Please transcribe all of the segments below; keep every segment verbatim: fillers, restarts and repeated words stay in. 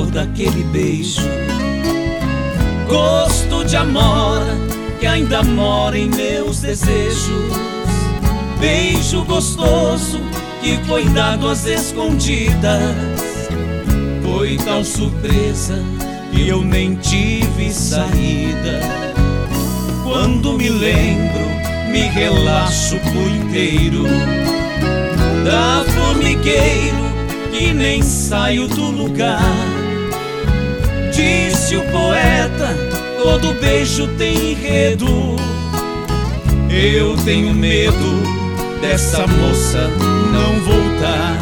daquele beijo, gosto de amora que ainda mora em meus desejos. Beijo gostoso que foi dado às escondidas, foi tal surpresa que eu nem tive saída. Quando me lembro, me relaxo por inteiro, da formigueiro que nem saio do lugar. Disse o poeta, todo beijo tem enredo. Eu tenho medo dessa moça não voltar.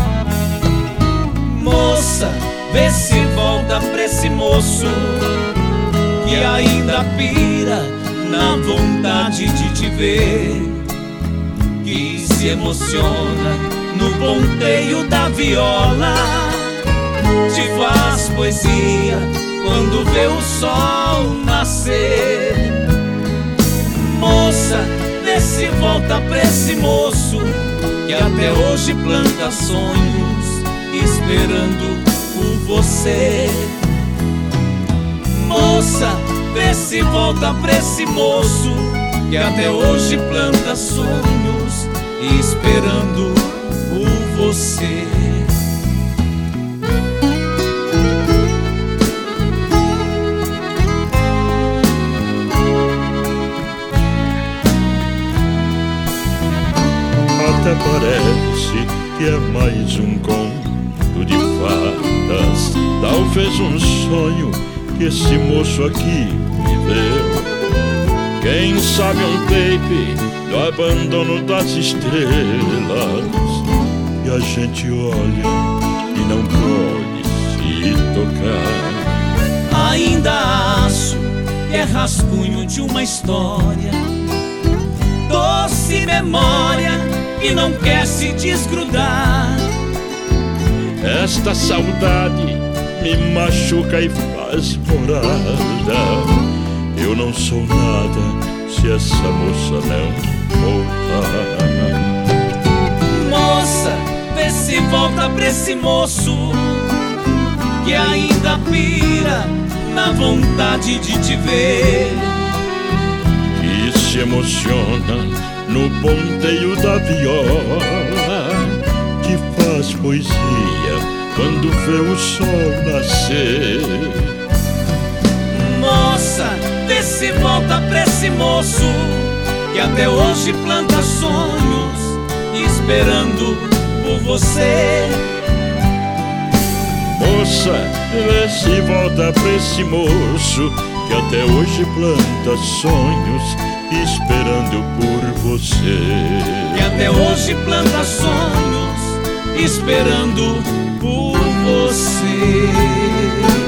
Moça, vê se volta pra esse moço que ainda pira na vontade de te ver, que se emociona no ponteio da viola, te faz poesia quando vê o sol nascer. Moça, vê se volta pra esse moço que até hoje planta sonhos esperando por você. Moça, vê se volta pra esse moço que até hoje planta sonhos esperando por você. Até parece que é mais um conto de fadas, talvez um sonho que esse moço aqui me deu. Quem sabe um tape do abandono das estrelas, e a gente olha e não pode se tocar. Ainda acho que é rascunho de uma história, doce memória que não quer se desgrudar. Esta saudade me machuca e faz morada. Eu não sou nada se essa moça não voltar. Moça, vê se volta pra esse moço que ainda pira na vontade de te ver, e se emociona no ponteio da viola, que faz poesia quando vê o sol nascer. Moça, vê se volta pra esse moço que até hoje planta sonhos esperando por você. Moça, vê se volta pra esse moço que até hoje planta sonhos esperando por você. Que até hoje planta sonhos esperando por você.